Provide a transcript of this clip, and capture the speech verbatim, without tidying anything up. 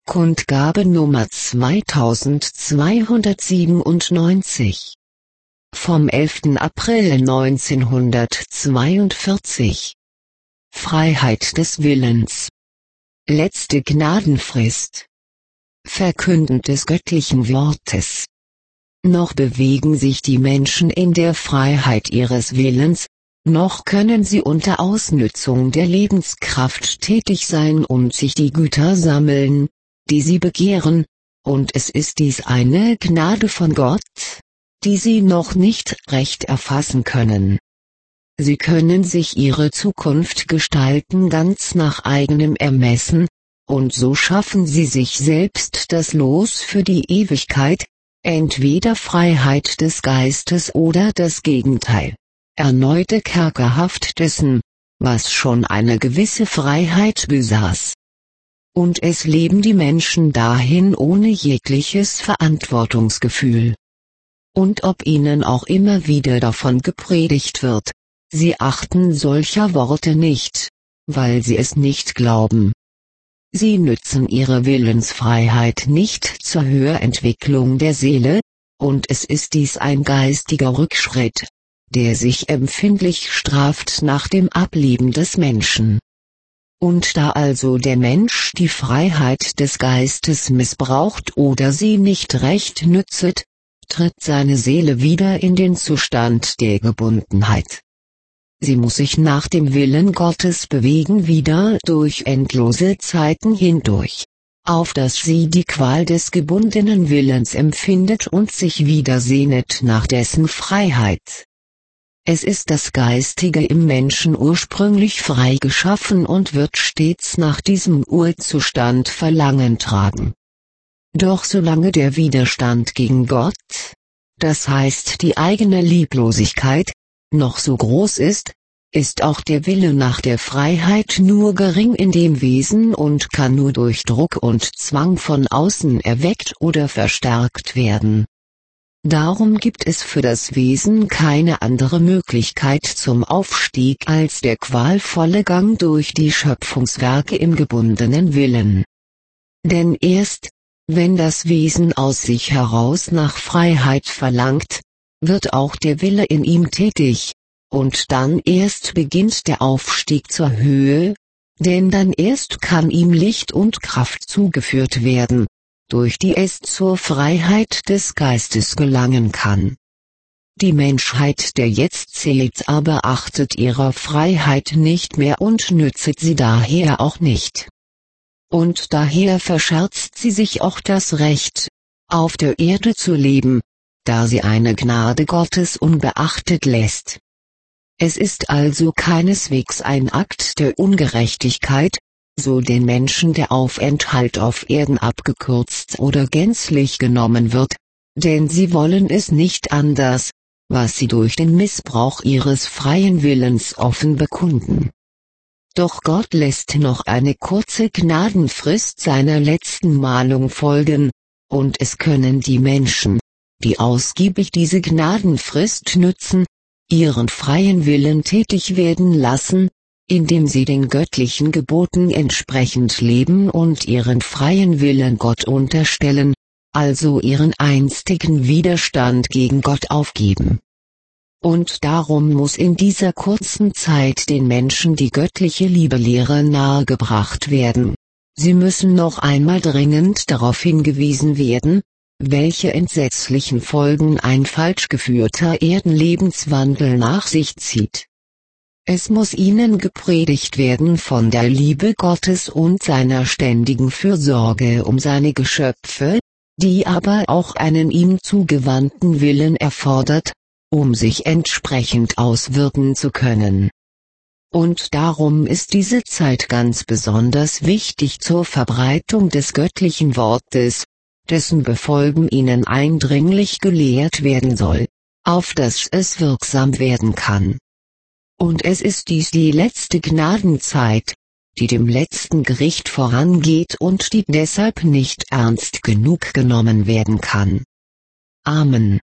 Kundgabe Nummer zweitausendzweihundertsiebenundneunzig. Vom elften April neunzehnhundertzweiundvierzig. Freiheit des Willens. Letzte Gnadenfrist. Verkünden des göttlichen Wortes. Noch bewegen sich die Menschen in der Freiheit ihres Willens, noch können sie unter Ausnützung der Lebenskraft tätig sein und sich die Güter sammeln, die sie begehren, und es ist dies eine Gnade von Gott, die sie noch nicht recht erfassen können. Sie können sich ihre Zukunft gestalten ganz nach eigenem Ermessen, und so schaffen sie sich selbst das Los für die Ewigkeit, entweder Freiheit des Geistes oder das Gegenteil, erneute Kerkerhaft dessen, was schon eine gewisse Freiheit besaß. Und es leben die Menschen dahin ohne jegliches Verantwortungsgefühl. Und ob ihnen auch immer wieder davon gepredigt wird, sie achten solcher Worte nicht, weil sie es nicht glauben. Sie nützen ihre Willensfreiheit nicht zur Höherentwicklung der Seele, und es ist dies ein geistiger Rückschritt, der sich empfindlich straft nach dem Ableben des Menschen. Und da also der Mensch die Freiheit des Geistes missbraucht oder sie nicht recht nützet, tritt seine Seele wieder in den Zustand der Gebundenheit. Sie muss sich nach dem Willen Gottes bewegen wieder durch endlose Zeiten hindurch, auf dass sie die Qual des gebundenen Willens empfindet und sich wieder sehnet nach dessen Freiheit. Es ist das Geistige im Menschen ursprünglich frei geschaffen und wird stets nach diesem Urzustand Verlangen tragen. Doch solange der Widerstand gegen Gott, das heißt die eigene Lieblosigkeit, noch so groß ist, ist auch der Wille nach der Freiheit nur gering in dem Wesen und kann nur durch Druck und Zwang von außen erweckt oder verstärkt werden. Darum gibt es für das Wesen keine andere Möglichkeit zum Aufstieg als der qualvolle Gang durch die Schöpfungswerke im gebundenen Willen. Denn erst, wenn das Wesen aus sich heraus nach Freiheit verlangt, wird auch der Wille in ihm tätig, und dann erst beginnt der Aufstieg zur Höhe, denn dann erst kann ihm Licht und Kraft zugeführt werden, durch die es zur Freiheit des Geistes gelangen kann. Die Menschheit der Jetztzeit aber achtet ihrer Freiheit nicht mehr und nützet sie daher auch nicht. Und daher verscherzt sie sich auch das Recht, auf der Erde zu leben, da sie eine Gnade Gottes unbeachtet lässt. Es ist also keineswegs ein Akt der Ungerechtigkeit, so den Menschen der Aufenthalt auf Erden abgekürzt oder gänzlich genommen wird, denn sie wollen es nicht anders, was sie durch den Missbrauch ihres freien Willens offen bekunden. Doch Gott lässt noch eine kurze Gnadenfrist seiner letzten Mahlung folgen, und es können die Menschen, die ausgiebig diese Gnadenfrist nützen, ihren freien Willen tätig werden lassen, indem sie den göttlichen Geboten entsprechend leben und ihren freien Willen Gott unterstellen, also ihren einstigen Widerstand gegen Gott aufgeben. Und darum muss in dieser kurzen Zeit den Menschen die göttliche Liebelehre nahegebracht werden. Sie müssen noch einmal dringend darauf hingewiesen werden, welche entsetzlichen Folgen ein falsch geführter Erdenlebenswandel nach sich zieht. Es muss ihnen gepredigt werden von der Liebe Gottes und seiner ständigen Fürsorge um seine Geschöpfe, die aber auch einen ihm zugewandten Willen erfordert, um sich entsprechend auswirken zu können. Und darum ist diese Zeit ganz besonders wichtig zur Verbreitung des göttlichen Wortes, dessen Befolgen ihnen eindringlich gelehrt werden soll, auf dass es wirksam werden kann. Und es ist dies die letzte Gnadenzeit, die dem letzten Gericht vorangeht und die deshalb nicht ernst genug genommen werden kann. Amen.